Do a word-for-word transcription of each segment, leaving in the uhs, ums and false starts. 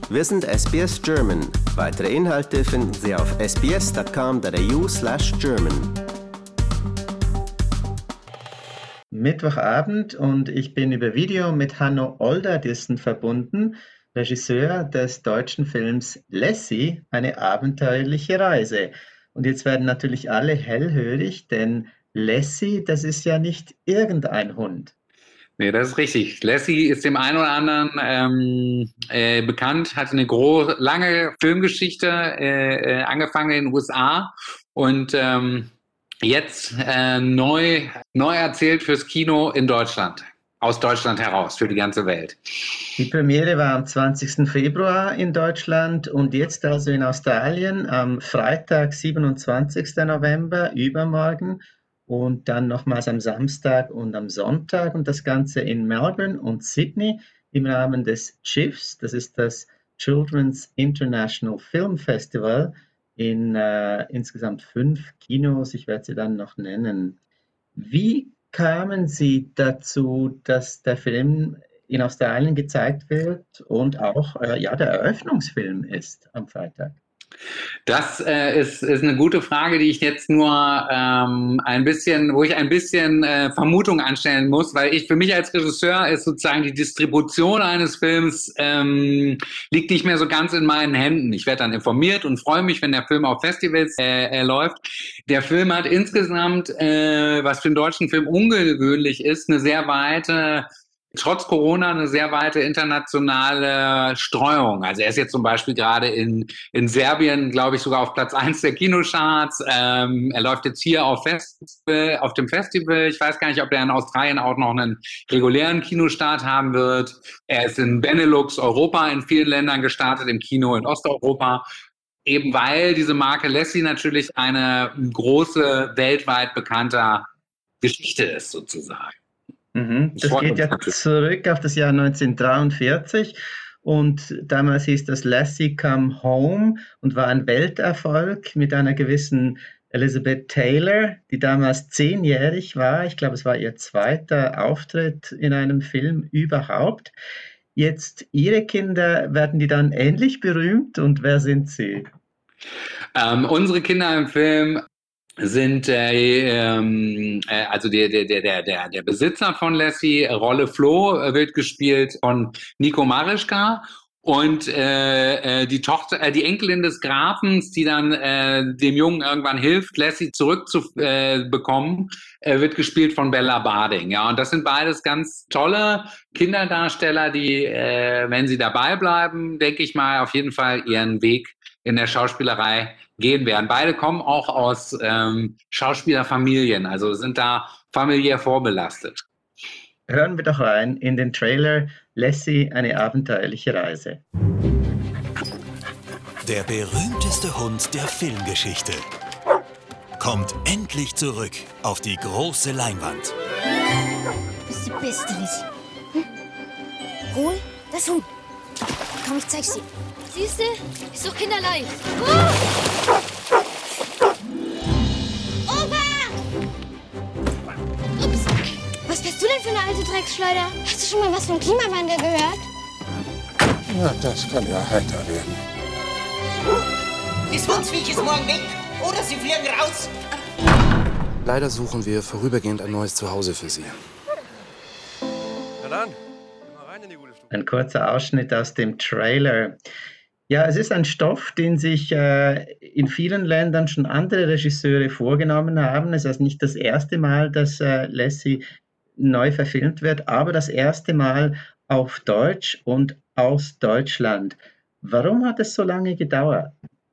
Wir sind S B S German. Weitere Inhalte finden Sie auf s b s dot com dot a u slash german. Mittwochabend und ich bin über Video mit Hanno Olderdissen verbunden, Regisseur des deutschen Films Lassie, eine abenteuerliche Reise. Und jetzt werden natürlich alle hellhörig, denn Lassie, das ist ja nicht irgendein Hund. Nee, das ist richtig. Lassie ist dem einen oder anderen ähm, äh, bekannt, hat eine große, lange Filmgeschichte, äh, äh, angefangen in den U S A und ähm, jetzt äh, neu, neu erzählt fürs Kino in Deutschland. Aus Deutschland heraus, für die ganze Welt. Die Premiere war am zwanzigsten Februar in Deutschland und jetzt also in Australien am Freitag, siebenundzwanzigsten November, übermorgen. Und dann nochmals am Samstag und am Sonntag und das Ganze in Melbourne und Sydney im Rahmen des C I F S, das ist das Children's International Film Festival, in äh, insgesamt fünf Kinos, ich werde sie dann noch nennen. Wie kamen Sie dazu, dass der Film in Australien gezeigt wird und auch äh, ja, der Eröffnungsfilm ist am Freitag? Das äh, ist, ist eine gute Frage, die ich jetzt nur ähm, ein bisschen, wo ich ein bisschen äh, Vermutung anstellen muss, weil ich für mich als Regisseur ist sozusagen die Distribution eines Films ähm, liegt nicht mehr so ganz in meinen Händen. Ich werde dann informiert und freue mich, wenn der Film auf Festivals äh, äh, läuft. Der Film hat insgesamt, äh, was für einen deutschen Film ungewöhnlich ist, eine sehr weite trotz Corona eine sehr weite internationale Streuung. Also er ist jetzt zum Beispiel gerade in, in Serbien, glaube ich, sogar auf Platz eins der Kinocharts. Ähm, er läuft jetzt hier auf, Festival, auf dem Festival. Ich weiß gar nicht, ob er in Australien auch noch einen regulären Kinostart haben wird. Er ist in Benelux, Europa, in vielen Ländern gestartet, im Kino in Osteuropa. Eben weil diese Marke Lassie natürlich eine große, weltweit bekannte Geschichte ist, sozusagen. Mhm. Das geht ja zurück auf das Jahr neunzehnhundertdreiundvierzig und damals hieß das Lassie Come Home und war ein Welterfolg mit einer gewissen Elizabeth Taylor, die damals zehnjährig war. Ich glaube, es war ihr zweiter Auftritt in einem Film überhaupt. Jetzt Ihre Kinder, werden die dann ähnlich berühmt und wer sind sie? Ähm, unsere Kinder im Film sind äh, ähm, äh, also der, der, der, der, der Besitzer von Lassie, Rolle Flo, äh, wird gespielt von Nico Marischka. Und äh, äh, die Tochter, äh, die Enkelin des Grafens, die dann äh, dem Jungen irgendwann hilft, Lassie zurückzubekommen, äh, äh, wird gespielt von Bella Barding. Ja, und das sind beides ganz tolle Kinderdarsteller, die, äh, wenn sie dabei bleiben, denke ich mal, auf jeden Fall ihren Weg in der Schauspielerei gehen werden. Beide kommen auch aus ähm, Schauspielerfamilien, also sind da familiär vorbelastet. Hören wir doch rein in den Trailer Lassie, eine abenteuerliche Reise. Der berühmteste Hund der Filmgeschichte kommt endlich zurück auf die große Leinwand. Du bist die Beste, Lassie. Hm? Hol das Huhn. Komm, ich zeig's dir. Siehst du? Ist doch kinderleicht. Oh! Opa! Ups. Was bist du denn für eine alte Drecksschleuder? Hast du schon mal was vom Klimawandel gehört? Ja, das kann ja heiter werden. Das Hundsviech ist morgen weg oder sie fliegen raus. Leider suchen wir vorübergehend ein neues Zuhause für Sie. Na dann, geh mal rein in die gute Stube. Ein kurzer Ausschnitt aus dem Trailer. Ja, es ist ein Stoff, den sich äh, in vielen Ländern schon andere Regisseure vorgenommen haben. Es ist nicht das erste Mal, dass äh, Lassie neu verfilmt wird, aber das erste Mal auf Deutsch und aus Deutschland. Warum hat es so lange gedauert?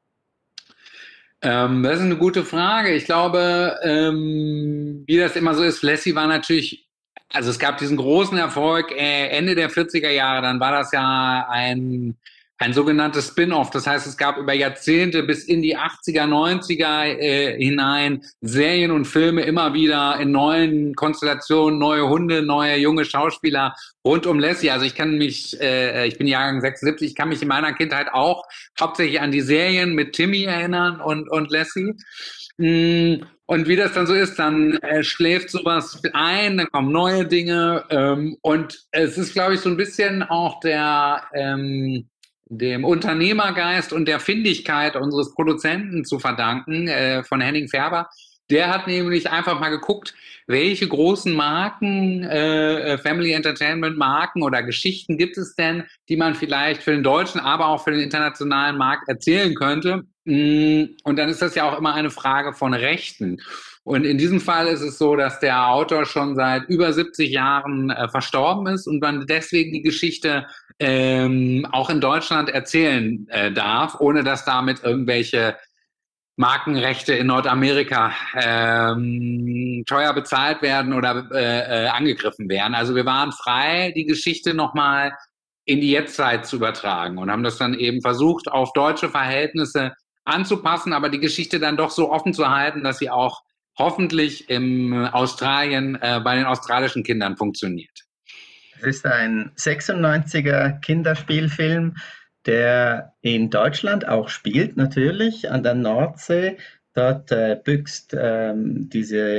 Ähm, das ist eine gute Frage. Ich glaube, ähm, wie das immer so ist, Lassie war natürlich, also es gab diesen großen Erfolg äh, Ende der vierziger Jahre, dann war das ja ein ein sogenanntes Spin-off. Das heißt, es gab über Jahrzehnte bis in die achtziger, neunziger äh, hinein Serien und Filme immer wieder in neuen Konstellationen, neue Hunde, neue junge Schauspieler rund um Lassie. Also ich kann mich, äh, ich bin Jahrgang sechsundsiebzig, ich kann mich in meiner Kindheit auch hauptsächlich an die Serien mit Timmy erinnern und, und Lassie. Und wie das dann so ist, dann äh, schläft sowas ein, dann kommen neue Dinge ähm, und es ist, glaube ich, so ein bisschen auch der, ähm, dem Unternehmergeist und der Findigkeit unseres Produzenten zu verdanken, äh, von Henning Färber. Der hat nämlich einfach mal geguckt, welche großen Marken, äh, Family Entertainment Marken oder Geschichten gibt es denn, die man vielleicht für den deutschen, aber auch für den internationalen Markt erzählen könnte. Und dann ist das ja auch immer eine Frage von Rechten. Und in diesem Fall ist es so, dass der Autor schon seit über siebzig Jahren äh, verstorben ist und man deswegen die Geschichte ähm, auch in Deutschland erzählen äh, darf, ohne dass damit irgendwelche Markenrechte in Nordamerika ähm, teuer bezahlt werden oder äh, äh, angegriffen werden. Also wir waren frei, die Geschichte nochmal in die Jetztzeit zu übertragen und haben das dann eben versucht, auf deutsche Verhältnisse anzupassen, aber die Geschichte dann doch so offen zu halten, dass sie auch hoffentlich in Australien äh, bei den australischen Kindern funktioniert. Es ist ein sechsundneunziger Kinderspielfilm, der in Deutschland auch spielt, natürlich, an der Nordsee. Dort äh, büxt ähm, diese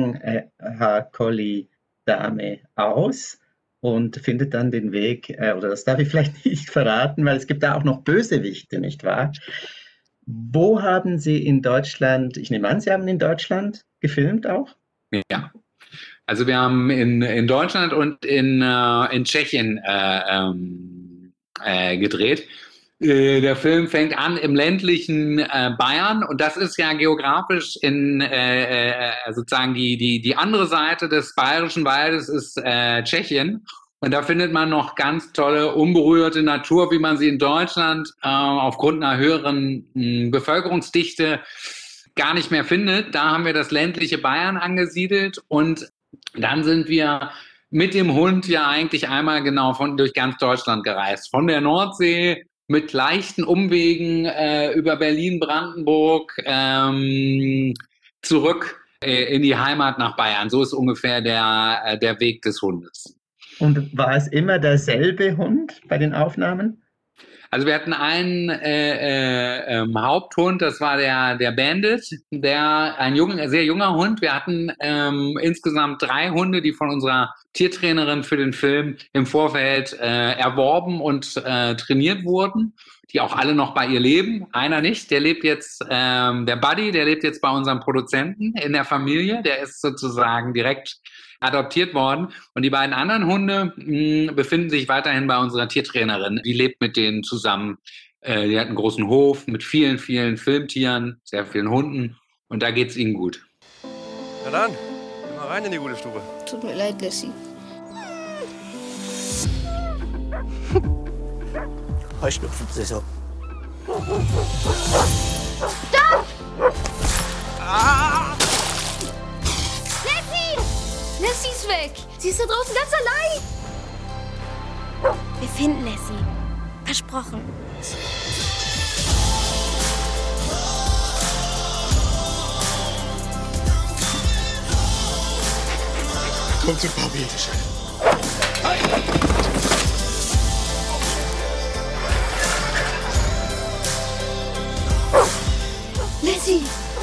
Langhaar-Collie-Dame aus und findet dann den Weg, äh, oder das darf ich vielleicht nicht verraten, weil es gibt da auch noch Bösewichte, nicht wahr? Wo haben Sie in Deutschland, ich nehme an, Sie haben in Deutschland gefilmt auch? Ja, also wir haben in, in Deutschland und in, äh, in Tschechien äh, ähm, äh, gedreht. Äh, der Film fängt an im ländlichen äh, Bayern und das ist ja geografisch in äh, äh, sozusagen die, die, die andere Seite des Bayerischen Waldes ist äh, Tschechien. Und da findet man noch ganz tolle, unberührte Natur, wie man sie in Deutschland äh, aufgrund einer höheren mh, Bevölkerungsdichte gar nicht mehr findet. Da haben wir das ländliche Bayern angesiedelt und dann sind wir mit dem Hund ja eigentlich einmal genau von, durch ganz Deutschland gereist. Von der Nordsee mit leichten Umwegen äh, über Berlin, Brandenburg ähm, zurück äh, in die Heimat nach Bayern. So ist ungefähr der, äh, der Weg des Hundes. Und war es immer derselbe Hund bei den Aufnahmen? Also wir hatten einen äh, äh, ähm, Haupthund, das war der, der Bandit, der ein jung, sehr junger Hund. Wir hatten ähm, insgesamt drei Hunde, die von unserer Tiertrainerin für den Film im Vorfeld äh, erworben und äh, trainiert wurden, die auch alle noch bei ihr leben. Einer nicht, der lebt jetzt, ähm, der Buddy, der lebt jetzt bei unserem Produzenten in der Familie, der ist sozusagen direkt adoptiert worden. Und die beiden anderen Hunde mh, befinden sich weiterhin bei unserer Tiertrainerin. Die lebt mit denen zusammen. Äh, die hat einen großen Hof mit vielen, vielen Filmtieren, sehr vielen Hunden. Und da geht es ihnen gut. Na dann, geh mal rein in die gute Stube. Tut mir leid, Lassie. Heuschnupfen-Saison. Stopp! Ah! Lassie! Lassie ist weg. Sie ist da draußen ganz allein. Wir finden Lassie. Versprochen. Komm zu Papi, bitteschön. Lassie!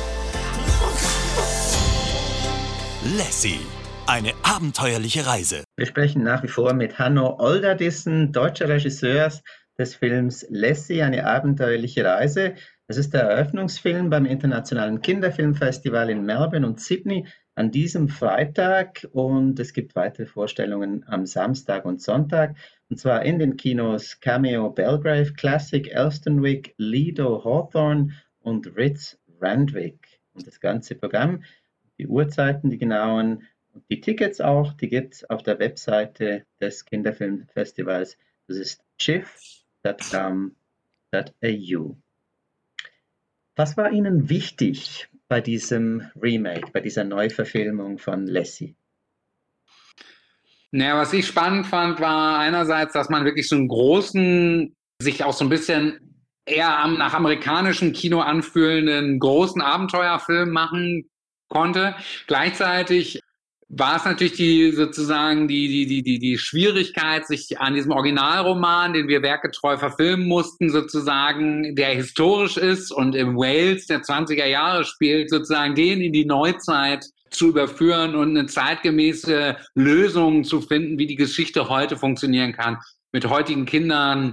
Lassie, eine abenteuerliche Reise. Wir sprechen nach wie vor mit Hanno Olderdissen, deutscher Regisseur des Films Lassie, eine abenteuerliche Reise. Das ist der Eröffnungsfilm beim Internationalen Kinderfilmfestival in Melbourne und Sydney an diesem Freitag und es gibt weitere Vorstellungen am Samstag und Sonntag und zwar in den Kinos Cameo Belgrave, Classic Elstonwick, Lido Hawthorne und Ritz Randwick. Und das ganze Programm, die Uhrzeiten, die genauen und die Tickets auch, die gibt es auf der Webseite des Kinderfilmfestivals. Das ist chiff punkt com punkt a u. Was war Ihnen wichtig bei diesem Remake, bei dieser Neuverfilmung von Lassie? Naja, was ich spannend fand, war einerseits, dass man wirklich so einen großen, sich auch so ein bisschen eher am, nach amerikanischem Kino anfühlenden großen Abenteuerfilm machen konnte. Gleichzeitig war es natürlich die sozusagen die, die, die, die, die Schwierigkeit, sich an diesem Originalroman, den wir werkgetreu verfilmen mussten, sozusagen, der historisch ist und im Wales der zwanziger Jahre spielt, sozusagen den in die Neuzeit zu überführen und eine zeitgemäße Lösung zu finden, wie die Geschichte heute funktionieren kann, mit heutigen Kindern,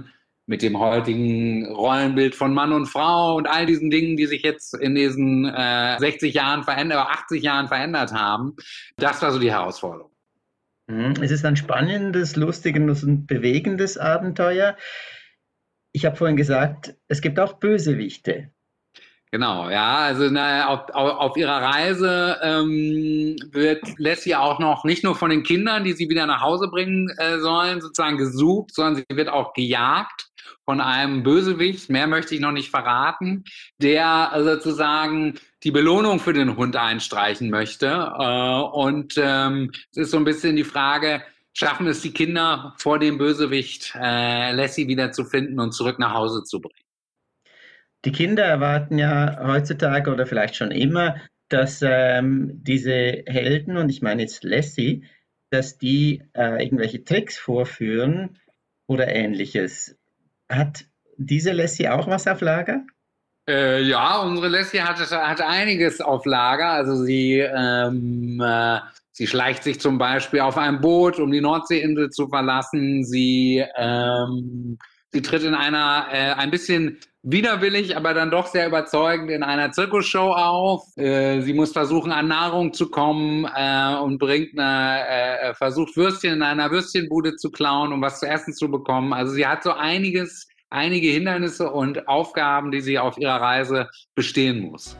mit dem heutigen Rollenbild von Mann und Frau und all diesen Dingen, die sich jetzt in diesen äh, sechzig Jahren verändert, oder achtzig Jahren verändert haben. Das war so die Herausforderung. Es ist ein spannendes, lustiges und bewegendes Abenteuer. Ich habe vorhin gesagt, es gibt auch Bösewichte. Genau, ja, also na, auf, auf, auf ihrer Reise ähm, wird Lassie auch noch nicht nur von den Kindern, die sie wieder nach Hause bringen äh, sollen, sozusagen gesucht, sondern sie wird auch gejagt von einem Bösewicht, mehr möchte ich noch nicht verraten, der sozusagen die Belohnung für den Hund einstreichen möchte. Äh, und ähm, es ist so ein bisschen die Frage, schaffen es die Kinder vor dem Bösewicht, äh, Lassie wieder zu finden und zurück nach Hause zu bringen? Die Kinder erwarten ja heutzutage oder vielleicht schon immer, dass ähm, diese Helden, und ich meine jetzt Lassie, dass die äh, irgendwelche Tricks vorführen oder Ähnliches. Hat diese Lassie auch was auf Lager? Äh, ja, unsere Lassie hat, hat einiges auf Lager. Also sie, ähm, äh, sie schleicht sich zum Beispiel auf ein Boot, um die Nordseeinsel zu verlassen. Sie, ähm, sie tritt in einer äh, ein bisschen widerwillig, aber dann doch sehr überzeugend in einer Zirkusshow auf. Äh, sie muss versuchen, an Nahrung zu kommen äh, und bringt eine, äh, versucht Würstchen in einer Würstchenbude zu klauen, um was zu essen zu bekommen. Also sie hat so einiges, einige Hindernisse und Aufgaben, die sie auf ihrer Reise bestehen muss.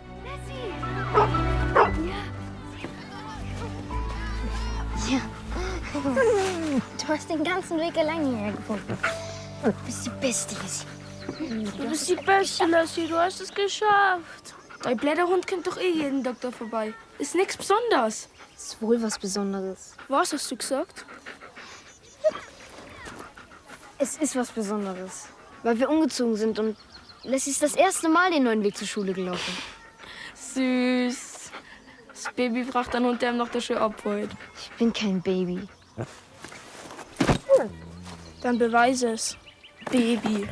Ja. Du hast den ganzen Weg allein hierher gefunden. Du bist die Beste, Lassie. Du bist die Beste, Lassie. Du hast es geschafft. Dein Blätterhund kommt doch eh jeden Doktor vorbei. Ist nichts Besonderes. Ist wohl was Besonderes. Was hast du gesagt? Es ist was Besonderes. Weil wir umgezogen sind und Lassie ist das erste Mal den neuen Weg zur Schule gelaufen. Süß. Das Baby fragt dann Hund, der ihm noch der Schule abholt. Ich bin kein Baby. Dann beweise es. Baby.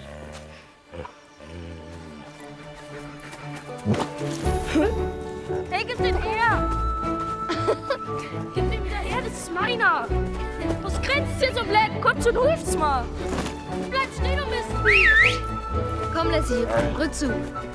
Hey, gib den her! Gib den wieder her, das ist meiner! Was grinst hier so blöd? Komm schon, hilf's mal! Bleib stehen und bist. Komm, Lassie, rück zu.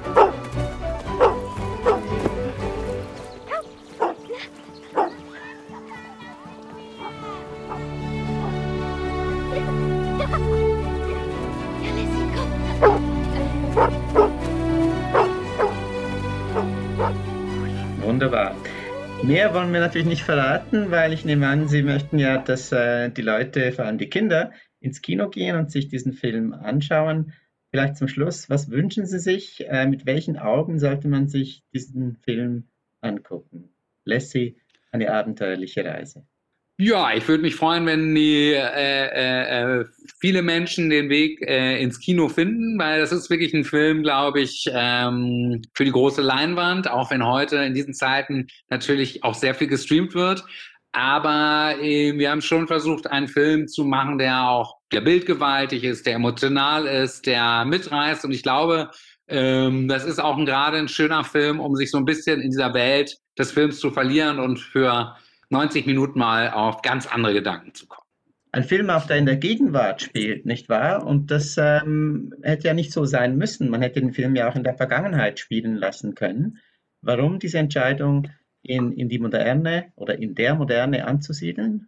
Wunderbar. Mehr wollen wir natürlich nicht verraten, weil ich nehme an, Sie möchten ja, dass äh, die Leute, vor allem die Kinder, ins Kino gehen und sich diesen Film anschauen. Vielleicht zum Schluss, was wünschen Sie sich? Äh, mit welchen Augen sollte man sich diesen Film angucken? Lassie, eine abenteuerliche Reise. Ja, ich würde mich freuen, wenn die äh, äh, viele Menschen den Weg äh, ins Kino finden, weil das ist wirklich ein Film, glaube ich, ähm, für die große Leinwand, auch wenn heute in diesen Zeiten natürlich auch sehr viel gestreamt wird. Aber äh, wir haben schon versucht, einen Film zu machen, der auch der bildgewaltig ist, der emotional ist, der mitreißt. Und ich glaube, ähm, das ist auch ein, gerade ein schöner Film, um sich so ein bisschen in dieser Welt des Films zu verlieren und für neunzig Minuten mal auf ganz andere Gedanken zu kommen. Ein Film, auch der in der Gegenwart spielt, nicht wahr? Und das ähm, hätte ja nicht so sein müssen. Man hätte den Film ja auch in der Vergangenheit spielen lassen können. Warum diese Entscheidung, in, in die Moderne oder in der Moderne anzusiedeln?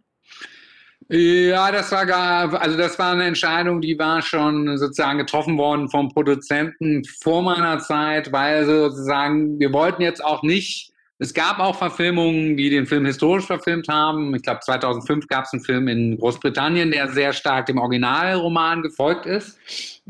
Ja, das war gar, also das war eine Entscheidung, die war schon sozusagen getroffen worden vom Produzenten vor meiner Zeit, weil sozusagen wir wollten jetzt auch nicht. Es gab auch Verfilmungen, die den Film historisch verfilmt haben. Ich glaube, zweitausendfünf gab es einen Film in Großbritannien, der sehr stark dem Originalroman gefolgt ist.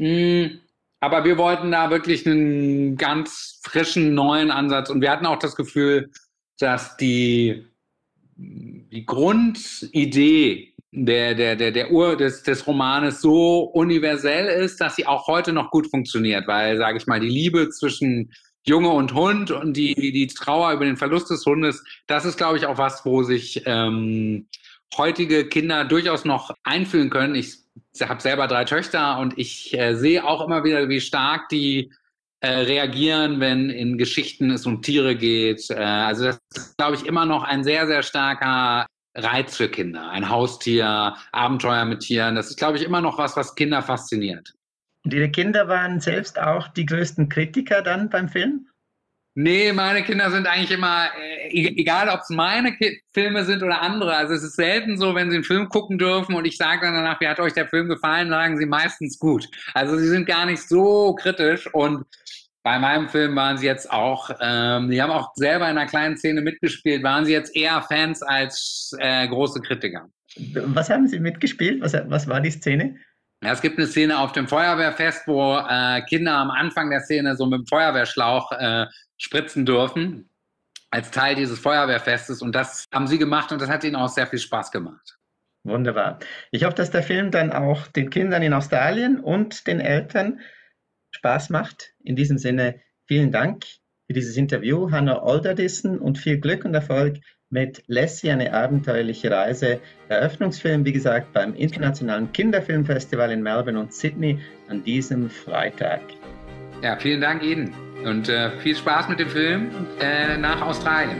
Aber wir wollten da wirklich einen ganz frischen, neuen Ansatz. Und wir hatten auch das Gefühl, dass die, die Grundidee der, der, der, der Ur des, des Romanes so universell ist, dass sie auch heute noch gut funktioniert. Weil, sage ich mal, die Liebe zwischen Junge und Hund und die, die Trauer über den Verlust des Hundes, das ist, glaube ich, auch was, wo sich ähm, heutige Kinder durchaus noch einfühlen können. Ich habe selber drei Töchter und ich äh, sehe auch immer wieder, wie stark die äh, reagieren, wenn in Geschichten es um Tiere geht. Äh, also das ist, glaube ich, immer noch ein sehr, sehr starker Reiz für Kinder. Ein Haustier, Abenteuer mit Tieren, das ist, glaube ich, immer noch was, was Kinder fasziniert. Und Ihre Kinder waren selbst auch die größten Kritiker dann beim Film? Nee, meine Kinder sind eigentlich immer, äh, egal ob es meine Ki- Filme sind oder andere, also es ist selten so, wenn sie einen Film gucken dürfen und ich sage dann danach, wie hat euch der Film gefallen, sagen sie meistens gut. Also sie sind gar nicht so kritisch und bei meinem Film waren sie jetzt auch, ähm, die haben auch selber in einer kleinen Szene mitgespielt, waren sie jetzt eher Fans als äh, große Kritiker. Was haben Sie mitgespielt? Was, was war die Szene? Ja, es gibt eine Szene auf dem Feuerwehrfest, wo äh, Kinder am Anfang der Szene so mit dem Feuerwehrschlauch äh, spritzen dürfen, als Teil dieses Feuerwehrfestes. Und das haben sie gemacht und das hat ihnen auch sehr viel Spaß gemacht. Wunderbar. Ich hoffe, dass der Film dann auch den Kindern in Australien und den Eltern Spaß macht. In diesem Sinne, vielen Dank für dieses Interview, Hannah Olderdissen, und viel Glück und Erfolg mit Lassie, eine abenteuerliche Reise. Eröffnungsfilm, wie gesagt, beim Internationalen Kinderfilmfestival in Melbourne und Sydney an diesem Freitag. Ja, vielen Dank Ihnen und äh, viel Spaß mit dem Film äh, nach Australien.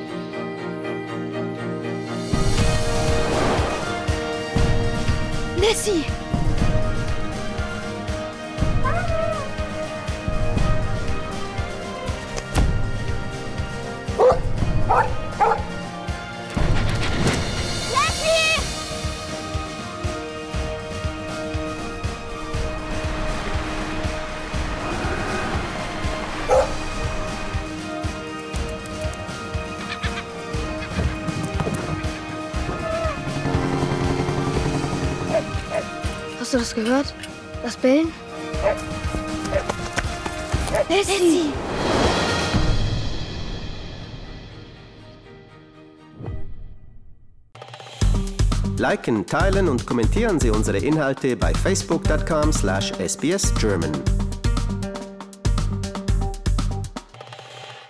Lassie! Hast du das gehört? Das Bellen? Lassie! Liken, teilen und kommentieren Sie unsere Inhalte bei facebook punkt com slash s b s german.